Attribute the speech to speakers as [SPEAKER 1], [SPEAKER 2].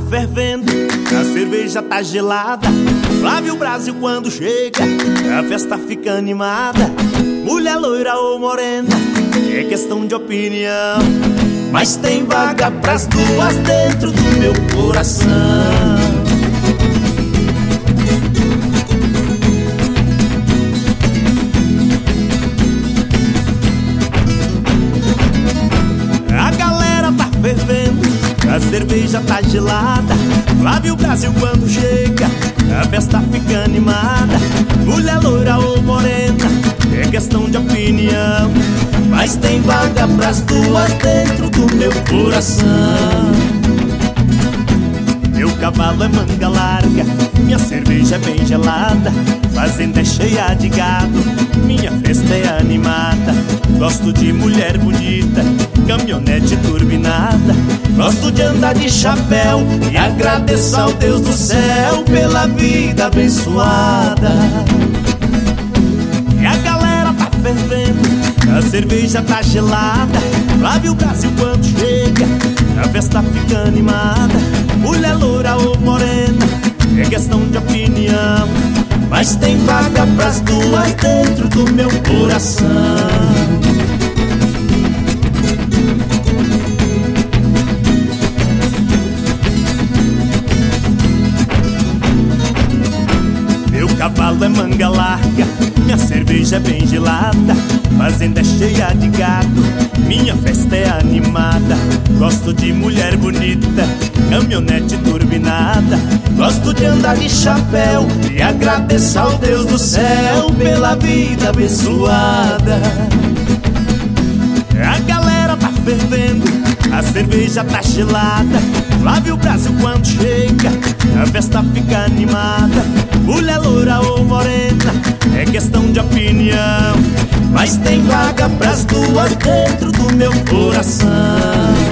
[SPEAKER 1] fervendo, a cerveja tá gelada. Flávio Brasil quando chega, a festa fica animada. Mulher loira ou morena, é questão de opinião, mas tem vaga pras duas dentro do meu coração. A galera tá fervendo, a cerveja tá gelada. Flávio Brasil quando chega, a festa fica animada. Mulher loira ou morena, é questão de opinião, mas tem vaga pras duas dentro do meu coração. Meu cavalo é manga larga, minha cerveja é bem gelada. Fazenda é cheia de gado, minha festa é animada. Gosto de mulher bonita, caminhonete turbinada. Gosto de andar de chapéu e agradeço ao Deus do céu pela vida abençoada. E a galera tá fervendo, a cerveja tá gelada. Flávio Brasil quando chega, a festa fica animada. Mulher loura ou morena, é questão de opinião, mas tem vaga pras duas dentro do meu coração. Meu cavalo é manga larga, minha cerveja é bem gelada. Fazenda é cheia de gado, minha festa é animada. Gosto de mulher bonita, caminhonete turbinada. Gosto de andar de chapéu e agradeço ao Deus do céu pela vida abençoada. A galera tá fervendo, a cerveja tá gelada. Flávio Brasil quando chega, a festa fica animada. Mulher loura ou morena, é questão de opinião, mas tem vaga pras duas dentro do meu coração.